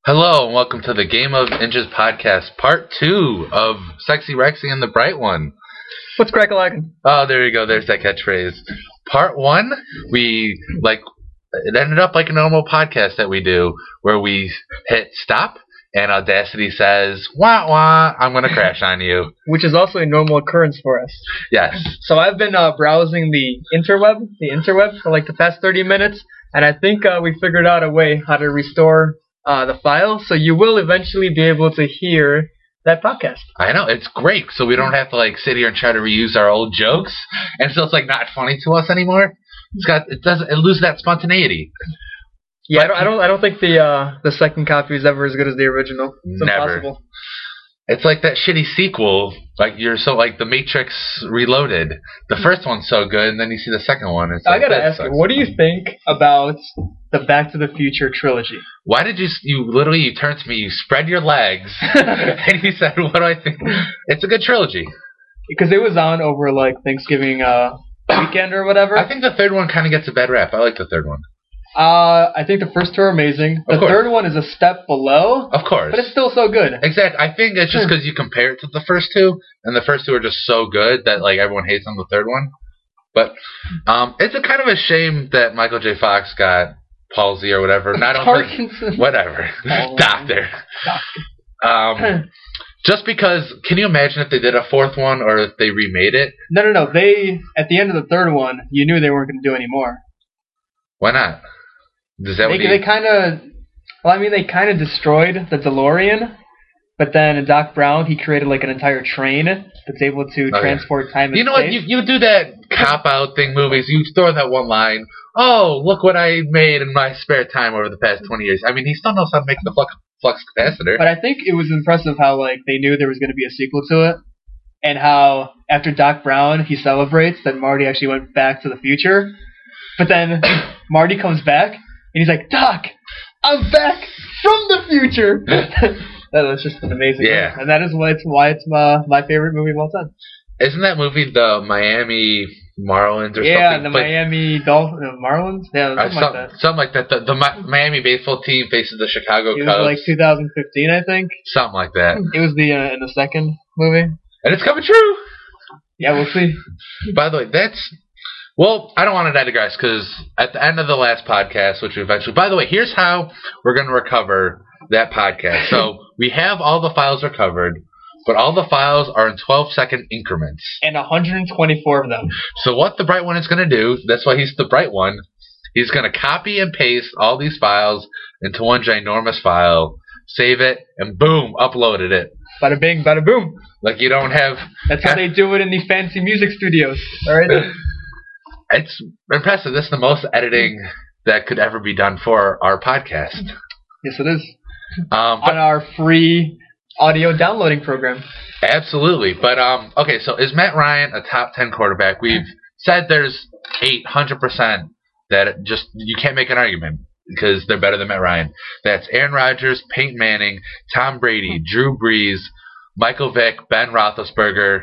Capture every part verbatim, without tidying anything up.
Hello, and welcome to the Game of Inches podcast, part two of Sexy Rexy and the Bright One. What's crack-a-lackin'? Oh, there you go. There's that catchphrase. Part one, we, like, it ended up like a normal podcast that we do, where we hit stop, and Audacity says, wah, wah, I'm going to crash on you. Which is also a normal occurrence for us. Yes. So I've been uh, browsing the interweb, the interweb for like the past thirty minutes, and I think uh, we figured out a way how to restore uh, the file, so you will eventually be able to hear that podcast. I know, it's great, so we don't have to like sit here and try to reuse our old jokes, and so it's like not funny to us anymore. It's got, it doesn't, it loses that spontaneity. Yeah, I don't, I don't, I don't think the uh, the second copy is ever as good as the original. It's Never. Impossible. It's like that shitty sequel, like you're so like The Matrix Reloaded. The first one's so good, and then you see the second one. It's I like, gotta that ask sucks. you, what do you think about the Back to the Future trilogy? Why did you? You literally you turned to me, you spread your legs, and you said, "What do I think?" It's a good trilogy. Because it was on over like Thanksgiving uh, weekend or whatever. I think the third one kind of gets a bad rap. I like the third one. Uh, I think the first two are amazing. The third one is a step below. Of course. But it's still so good. Exactly. I think it's just because you compare it to the first two, and the first two are just so good that like everyone hates on the third one. But um, it's a kind of a shame that Michael J. Fox got palsy or whatever. Not Parkinson's. Whatever. Doctor. Um, just because, can you imagine if they did a fourth one or if they remade it? No, no, no. They, at the end of the third one, you knew they weren't going to do any more. Why not? Does that they what he... they kind of, well, I mean, they kind of destroyed the DeLorean, but then Doc Brown, he created like an entire train that's able to oh, transport yeah. time and You know space. what? You you do that cop out thing movies. You throw that one line. Oh, look what I made in my spare time over the past twenty years. I mean, he still knows how to make the flux flux capacitor. But I think it was impressive how like they knew there was going to be a sequel to it, and how after Doc Brown he celebrates that Marty actually went back to the future, but then Marty comes back and he's like, Doc, I'm back from the future. That was just an amazing yeah. movie. And that is why it's why it's my my favorite movie of all time. Isn't that movie the Miami Marlins or yeah, something? the but, Miami Dolphins, uh, Marlins? Yeah, something some, like that. Something like that. The, the Mi- Miami baseball team faces the Chicago it Cubs. It was like two thousand fifteen, I think. Something like that. It was the uh, in the second movie. And it's coming true. Yeah, we'll see. By the way, that's... Well, I don't want to digress because at the end of the last podcast, which we eventually... By the way, here's how we're going to recover that podcast. So we have all the files recovered, but all the files are in twelve-second increments. And one hundred twenty-four of them. So what the Bright One is going to do, that's why he's the Bright One, he's going to copy and paste all these files into one ginormous file, save it, and boom, uploaded it. Bada bing, bada boom. Like you don't have... That's how they do it in the fancy music studios. All right. It's impressive. This is the most editing that could ever be done for our podcast. Yes, it is. Um, but, on our free audio downloading program. Absolutely. But, um, okay, so is Matt Ryan a top ten quarterback? We've said there's eight hundred percent that it just you can't make an argument because they're better than Matt Ryan. That's Aaron Rodgers, Peyton Manning, Tom Brady, Drew Brees, Michael Vick, Ben Roethlisberger,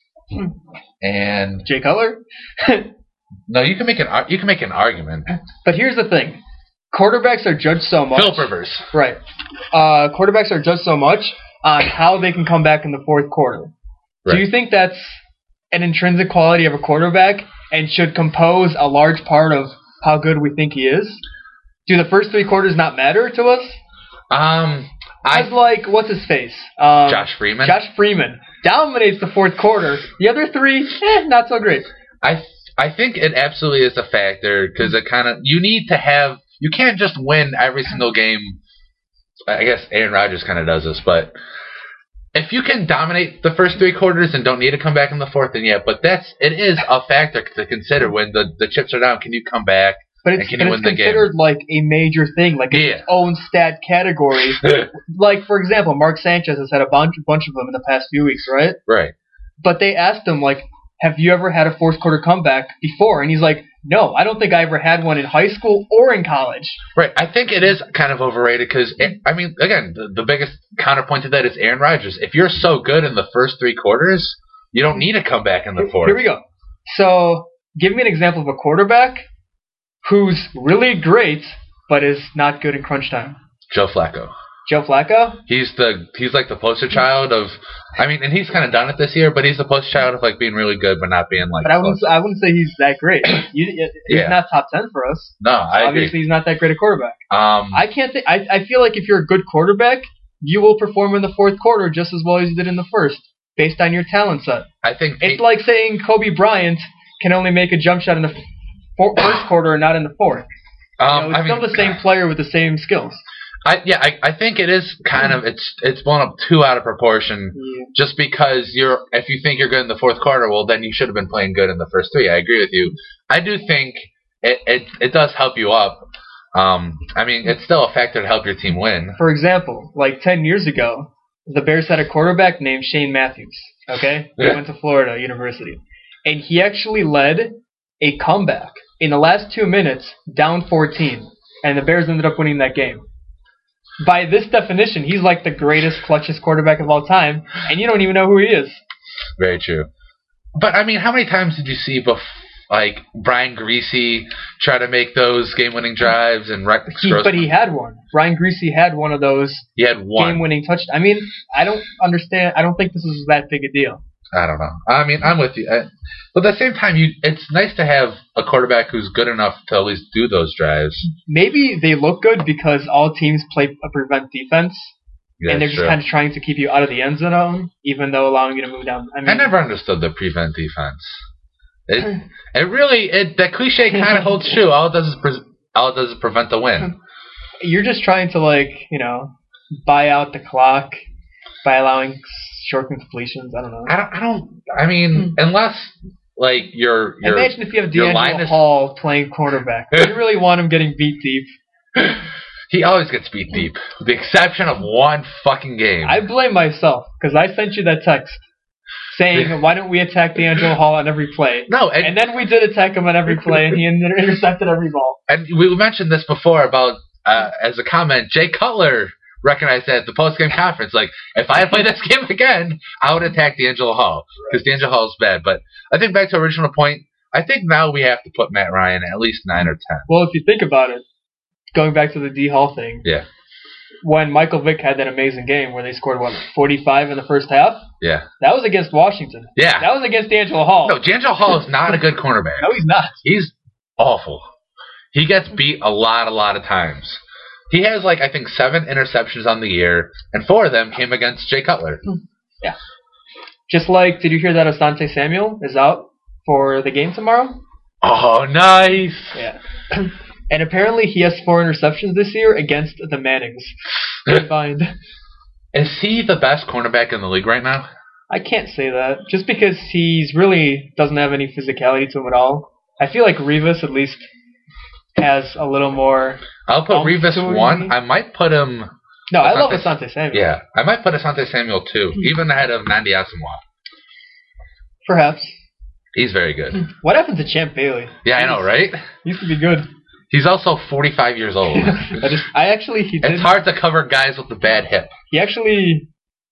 and... Jay Cutler? No, you can make an you can make an argument. But here's the thing: quarterbacks are judged so much. Philip Rivers, right? Uh, quarterbacks are judged so much on how they can come back in the fourth quarter. Right. Do you think that's an intrinsic quality of a quarterback and should compose a large part of how good we think he is? Do the first three quarters not matter to us? Um, I As like what's his face? Um, Josh Freeman. Josh Freeman dominates the fourth quarter. The other three, eh, not so great. I. I think it absolutely is a factor because it kind of you need to have you can't just win every single game. I guess Aaron Rodgers kind of does this, but if you can dominate the first three quarters and don't need to come back in the fourth, then yeah. But that's it is a factor to consider when the, the chips are down. Can you come back? But it's, and can but you it's win the considered game? like a major thing, like yeah. its own stat category. Like for example, Mark Sanchez has had a bunch bunch of them in the past few weeks, right? Right. But they asked him like, have you ever had a fourth quarter comeback before? And he's like, no, I don't think I ever had one in high school or in college. Right. I think it is kind of overrated because, I mean, again, the, the biggest counterpoint to that is Aaron Rodgers. If you're so good in the first three quarters, you don't need to come back in the fourth. Here we go. So give me an example of a quarterback who's really great but is not good in crunch time. Joe Flacco. Joe Flacco? He's the he's like the poster child of. I mean, and he's kind of done it this year, but he's the poster child of like being really good, but not being like. But I wouldn't I wouldn't say he's that great. You, he's Yeah. not top ten for us. No, I Obviously, agree. he's not that great a quarterback. Um, I can't think. I I feel like if you're a good quarterback, you will perform in the fourth quarter just as well as you did in the first, based on your talent set. I think It's Pey- like saying Kobe Bryant can only make a jump shot in the f- first quarter and not in the fourth. You um, know, it's I still mean, the same player with the same skills. I yeah, I, I think it is kind of it's it's blown up too out of proportion. Yeah. Just because you're if you think you're good in the fourth quarter, well then you should have been playing good in the first three. I agree with you. I do think it it, it does help you up. Um, I mean, it's still a factor to help your team win. For example, like ten years ago, the Bears had a quarterback named Shane Matthews. Okay, he Yeah. went to Florida University, and he actually led a comeback in the last two minutes, down fourteen, and the Bears ended up winning that game. By this definition, he's like the greatest, clutchest quarterback of all time, and you don't even know who he is. Very true. But I mean, how many times did you see bef- like Brian Greasy try to make those game-winning drives and right? He, but he had one. Brian Greasy had one of those he had one. game-winning touchdowns. I mean, I don't understand. I don't think this is that big a deal. I don't know. I mean, I'm with you. I, but at the same time, you it's nice to have a quarterback who's good enough to at least do those drives. Maybe they look good because all teams play a prevent defense, Yeah, and they're just true. kind of trying to keep you out of the end zone, even though allowing you to move down. I mean, I never understood the prevent defense. It it really it that cliche kind of holds true. All it does is pre- all it does is prevent the win. You're just trying to like you know buy out the clock by allowing short completions. I don't know. I don't. I don't. I mean, unless like you're. you're Imagine if you have your D'Angelo line is- Hall playing quarterback. Do you really want him getting beat deep? He always gets beat deep, with the exception of one fucking game. I blame myself because I sent you that text saying, "Why don't we attack D'Angelo Hall on every play?" no, and, And then we did attack him on every play, and he inter- intercepted every ball. and we mentioned this before about uh, as a comment. Jay Cutler recognized that at the post game conference. Like, if I had played this game again, I would attack D'Angelo Hall because D'Angelo Hall is bad. But I think back to the original point. I think now we have to put Matt Ryan at least nine or ten. Well, if you think about it, going back to the D Hall thing, Yeah, when Michael Vick had that amazing game where they scored what forty-five in the first half, yeah, that was against Washington. yeah. That was against D'Angelo Hall. No, D'Angelo Hall is not a good cornerback. No, he's not. He's awful. He gets beat a lot, a lot of times. He has, like, I think seven interceptions on the year, and four of them came against Jay Cutler. Yeah. Just like, did you hear that Asante Samuel is out for the game tomorrow? Oh, nice. Yeah. And apparently he has four interceptions this year against the Mannings combined. Is he the best cornerback in the league right now? I can't say that. Just because he's really doesn't have any physicality to him at all. I feel like Revis at least has a little more. I'll put Um, Revis so one. he- I might put him... No, I love Asante- Asante Samuel. Yeah, I might put Asante Samuel two, even ahead of Nandi Asamoah. Perhaps. He's very good. What happened to Champ Bailey? Yeah, I know, right? He used to be good. He's also forty-five years old. I just, I actually, he did. It's hard to cover guys with a bad hip. He actually,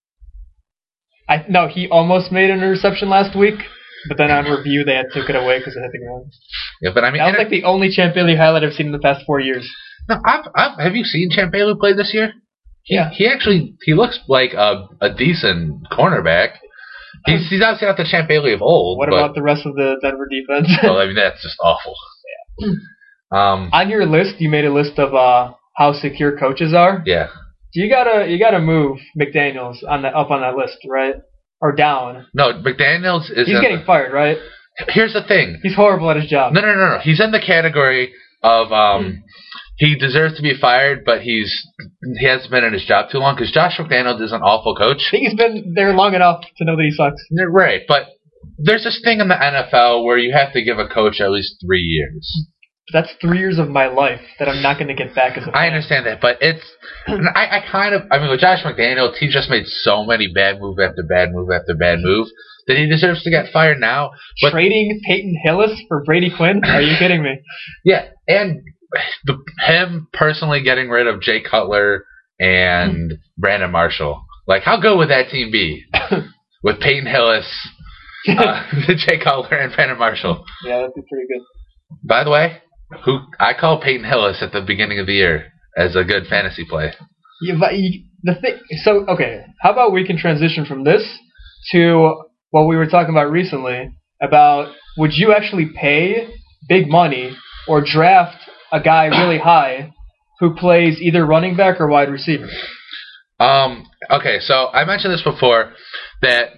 I no, he almost made an interception last week, but then on review they had took it away because it hit the ground. Yeah, but I mean, That was like the only Champ Bailey highlight I've seen in the past four years. no, I've, I've, have you seen Champ Bailey play this year? He, Yeah. He actually he looks like a a decent cornerback. He's he's obviously not the Champ Bailey of old. What but, about the rest of the Denver defense? well, I mean, that's just awful. Um. On your list, you made a list of uh, how secure coaches are. Yeah. You gotta you gotta move McDaniels on the up on that list, right? Or down. No, McDaniels is. He's in getting the, fired, right? here's the thing. He's horrible at his job. No, no, no, no. He's in the category of um. He deserves to be fired, but he's he hasn't been in his job too long because Josh McDaniels is an awful coach. I think he's been there long enough to know that he sucks. You're right, but there's this thing in the N F L where you have to give a coach at least three years. That's three years of my life that I'm not going to get back as a fan. I understand that, but it's and I, I kind of I mean with Josh McDaniels, he just made so many bad move after bad move after bad move that he deserves to get fired now. But Trading Peyton Hillis for Brady Quinn? Are you kidding me? yeah, and the him personally getting rid of Jay Cutler and Brandon Marshall, like how good would that team be with Peyton Hillis, uh, Jay Cutler, and Brandon Marshall? Yeah, that'd be pretty good. By the way, who I call Peyton Hillis at the beginning of the year as a good fantasy play. You, but you, the thing. So okay, how about we can transition from this to what we were talking about recently about would you actually pay big money or draft a guy really high who plays either running back or wide receiver? Um. Okay, so I mentioned this before that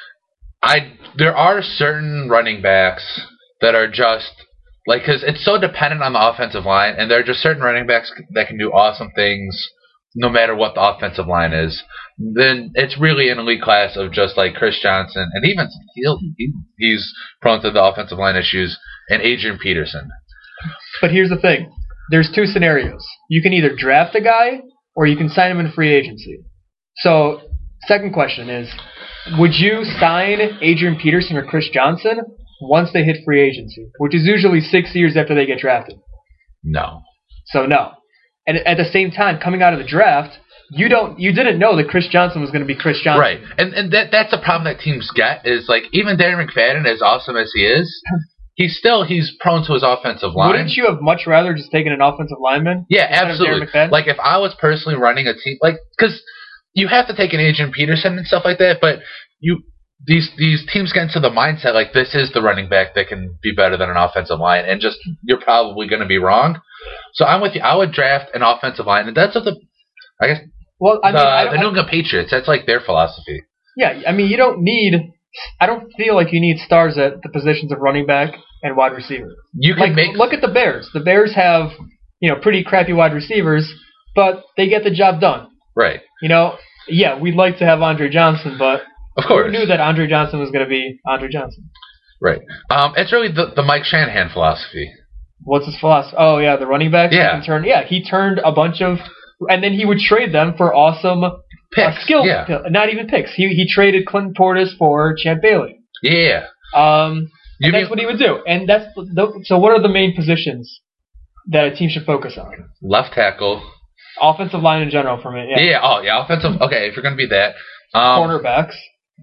I there are certain running backs that are just like because it's so dependent on the offensive line, and there are just certain running backs that can do awesome things no matter what the offensive line is. Then it's really an elite class of just like Chris Johnson, and even he, he's prone to the offensive line issues, and Adrian Peterson. But here's the thing: there's two scenarios. You can either draft a guy or you can sign him in free agency. So, second question is, would you sign Adrian Peterson or Chris Johnson once they hit free agency, which is usually six years after they get drafted? No. So no. And at the same time, coming out of the draft, you don't, you didn't know that Chris Johnson was going to be Chris Johnson. Right, and and that that's the problem that teams get is like even Darren McFadden, as awesome as he is, he's still he's prone to his offensive line. Wouldn't you have much rather just taken an offensive lineman? Yeah, instead of absolutely. Darren McFadden? Like if I was personally running a team, like because you have to take an Adrian Peterson and stuff like that, but you these these teams get into the mindset like this is the running back that can be better than an offensive line, and just you're probably going to be wrong. So I'm with you. I would draft an offensive line, and that's what the I guess well, I the, mean, I, the New England Patriots. That's like their philosophy. Yeah, I mean, you don't need. I don't feel like you need stars at the positions of running back and wide receiver. You can like, make look at the Bears. The Bears have you know pretty crappy wide receivers, but they get the job done. Right. You know, yeah, we'd like to have Andre Johnson, but of course we knew that Andre Johnson was going to be Andre Johnson. Right. Um, it's really the the Mike Shanahan philosophy. What's his philosophy? Oh yeah, the running backs. Yeah. He turned, yeah, he turned a bunch of, and then he would trade them for awesome Picks. uh, skill. Yeah. Not even picks. He he traded Clinton Portis for Champ Bailey. Yeah. Um, You and that's mean- what he would do. And that's the, so. What are the main positions that a team should focus on? Left tackle. Offensive line in general, for me. Yeah. Yeah. Oh, yeah. Offensive. Okay, if you're going to be that. Um, Cornerbacks.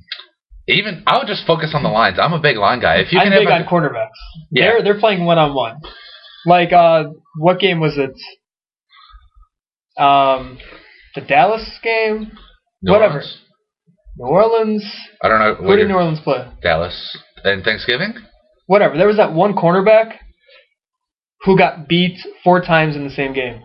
Even I would just focus on the lines. I'm a big line guy. If you I'm can big have on a, cornerbacks. Yeah. They're they're playing one on one. Like uh, what game was it? Um, the Dallas game. New Whatever. Orleans. New Orleans. I don't know. Who what did year- New Orleans play? Dallas and Thanksgiving. Whatever. There was that one cornerback who got beat four times in the same game.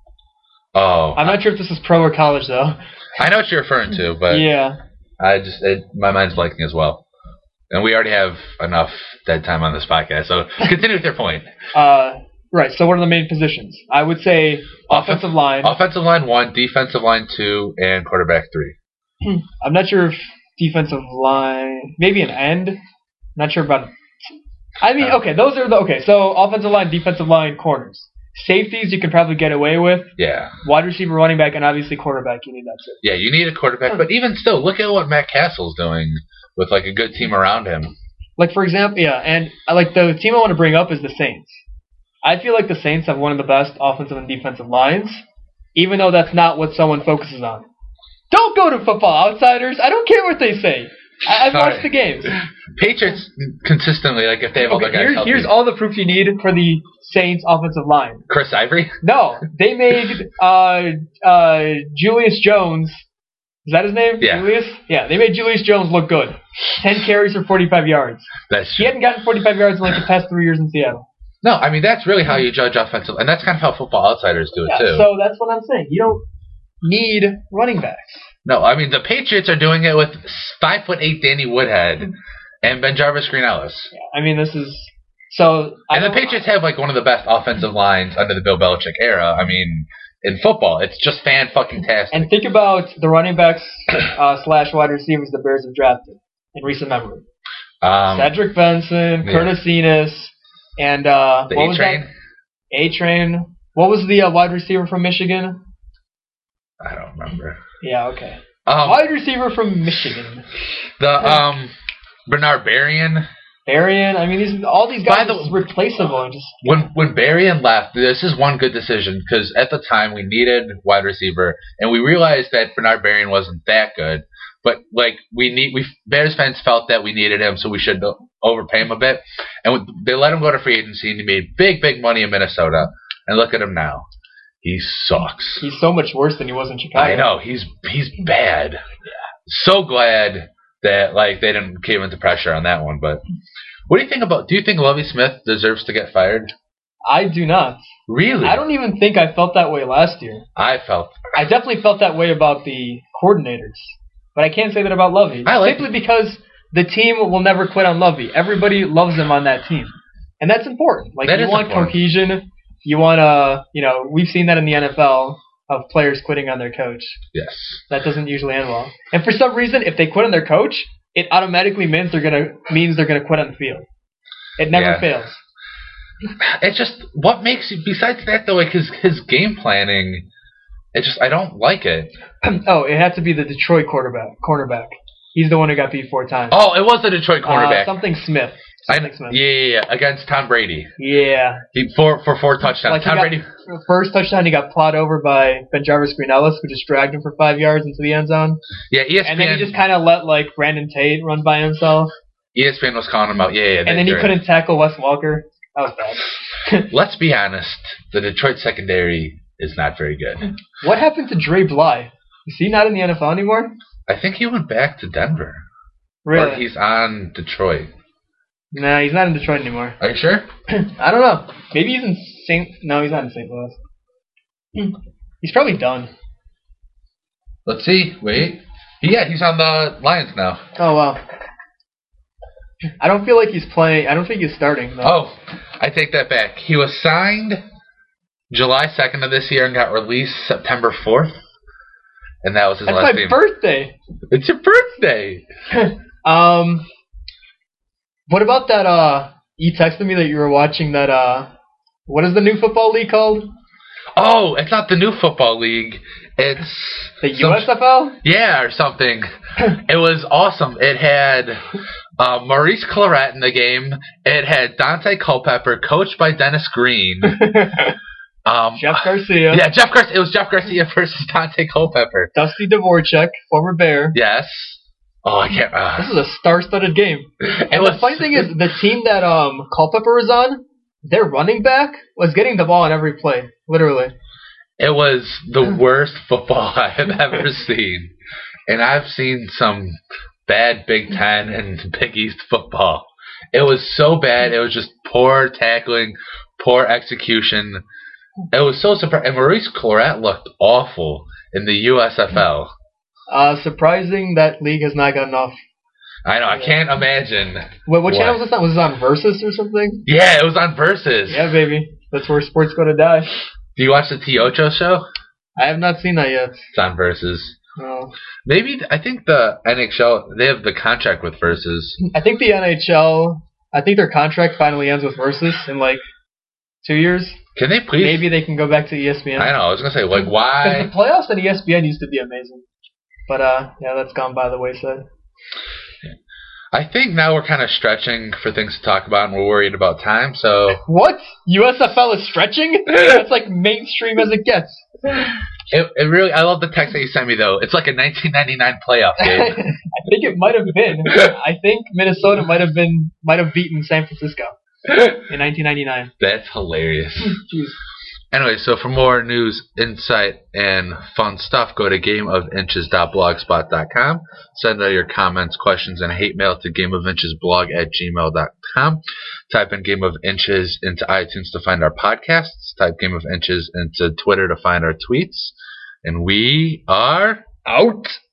Oh, I'm not sure if this is pro or college though. I know what you're referring to, but Yeah. I just it, my mind's blanking as well. And we already have enough dead time on this podcast, so continue with your point. Uh, right. So what are the main positions? I would say offensive line. Offensive line one, defensive line two, and quarterback three. I'm not sure if defensive line, maybe an end. Not sure about. I mean, Uh, okay, those are the okay. So offensive line, defensive line, corners, safeties you can probably get away with. Yeah. Wide receiver, running back, and obviously quarterback. You need that too. Yeah, you need a quarterback, but even still, look at what Matt Castle's doing with like a good team around him. Like for example, yeah, and I like the team I want to bring up is the Saints. I feel like the Saints have one of the best offensive and defensive lines, even though that's not what someone focuses on. Don't go to Football Outsiders. I don't care what they say. I, I've Sorry. watched the games. Patriots consistently, like if they have all Okay, their guys here's, healthy. here's all the proof you need for the Saints offensive line. Chris Ivory. No, they made uh, uh, Julius Jones. Is that his name? Yeah. Julius? Yeah, they made Julius Jones look good. Ten carries for forty-five yards. That's He hadn't gotten forty-five yards in like the past three years in Seattle. no. I mean that's really how you judge offensive, and that's kind of how Football Outsiders do it Yeah, too. so that's what I'm saying. You don't need running backs. No, I mean the Patriots are doing it with five foot eight Danny Woodhead and Ben Jarvis Green Ellis. Yeah, I mean, this is so. I And the don't- Patriots have like one of the best offensive lines under the Bill Belichick era. I mean, in football, it's just fan fucking tastic. And think about the running backs uh, slash wide receivers the Bears have drafted in recent memory. Um, Cedric Benson, yeah. Curtis Enos, and uh, the what A was Train. that? A Train. What was the uh, wide receiver from Michigan? I don't remember. Yeah, okay. Um, Wide receiver from Michigan. the um, Bernard Berrien. Arian. I mean, these all these By guys the- are replaceable. And just When when Berrien left, this is one good decision because at the time we needed wide receiver, and we realized that Bernard Berrien wasn't that good. But like we need, we Bears fans felt that we needed him, so we should overpay him a bit, and they let him go to free agency, and he made big, big money in Minnesota. And look at him now. He sucks. He's so much worse than he was in Chicago. I know. He's he's bad. So glad that like they didn't cave into pressure on that one. But what do you think about? Do you think Lovie Smith deserves to get fired? I do not. Really? I don't even think I felt that way last year. I felt. I definitely felt that way about the coordinators, but I can't say that about Lovie. I like simply because the team will never quit on Lovie. Everybody loves him on that team, and that's important. Like That you is want important. cohesion. You want to, you know, we've seen that in the N F L of players quitting on their coach. Yes. That doesn't usually end well. And for some reason, if they quit on their coach, it automatically means they're gonna means they're gonna quit on the field. It never Yeah. fails. It just what makes you besides that though, like his his game planning. It just I don't like it. Oh, it had to be the Detroit quarterback. Cornerback. He's the one who got beat four times. Oh, it was the Detroit Uh, cornerback. something Smith. I, Something yeah, Smith. yeah, yeah, against Tom Brady. Yeah. He for for four touchdowns. Like he Tom got, Brady. first touchdown, he got plowed over by Benjarvis Green-Ellis, who just dragged him for five yards into the end zone. Yeah, E S P N. And then he just kind of let like Brandon Tate run by himself. E S P N was calling him out. Yeah, yeah. And then he you're couldn't tackle Wes Walker. That was bad. right. Let's be honest. The Detroit secondary is not very good. What happened to Dre Bly? Is he not in the N F L anymore? I think he went back to Denver. Really? Or he's on Detroit. Nah, he's not in Detroit anymore. Are you sure? I don't know. Maybe he's in Saint. No, he's not in Saint Louis. He's probably done. Let's see. Wait. Yeah, he's on the Lions now. Oh wow. I don't feel like he's playing. I don't think he's starting. No. Oh, I take that back. He was signed July second of this year and got released September fourth. And that was his That's last my game. birthday. It's your birthday. um, what about that? Uh, you texted me that you were watching that. Uh, what is the new football league called? Oh, it's not the new football league. It's The some- U S F L. Yeah, or something. It was awesome. It had uh, Maurice Claret in the game. It had Dante Culpepper, coached by Dennis Green. Um, Jeff Garcia. Yeah, Jeff Garcia. It was Jeff Garcia versus Dante Culpepper. Dusty Dvorak, former Bear. Yes. Oh, I can't. Uh, This is a star-studded game. it And was, the funny thing is, the team that um Culpepper was on, their running back was getting the ball on every play, literally. it was the worst football I have ever seen, and I've seen some bad Big Ten and Big East football. It was so bad. It was just poor tackling, poor execution. It was so surprising. And Maurice Claret looked awful in the U S F L. Uh, surprising that league has not got enough. I know. I can't imagine. Wait, what channel What? was this on? Was this on Versus or something? Yeah, it was on Versus. Yeah, baby. That's where sports go to die. Do you watch the T Ocho show? I have not seen that yet. It's on Versus. No. Maybe I think the N H L they have the contract with Versus. I think the N H L, I think their contract finally ends with Versus in like two years. Can they please? Maybe they can go back to E S P N. I know. I was gonna say like Because why? the playoffs on E S P N used to be amazing. But uh, yeah, that's gone by the wayside. I think now we're kind of stretching for things to talk about, and we're worried about time. So What? U S F L is stretching? That's like mainstream as it gets. it, it really. I love the text that you sent me though. It's like a nineteen ninety-nine playoff game. I think it might have been. I think Minnesota might have been might have beaten San Francisco in nineteen ninety-nine. That's hilarious. Jeez. Anyway, so for more news, insight, and fun stuff, go to game of inches dot blogspot dot com. Send out your comments, questions, and hate mail to gameofinchesblog at gmail dot com. Type in Game of Inches into iTunes to find our podcasts. Type Game of Inches into Twitter to find our tweets. And we are out.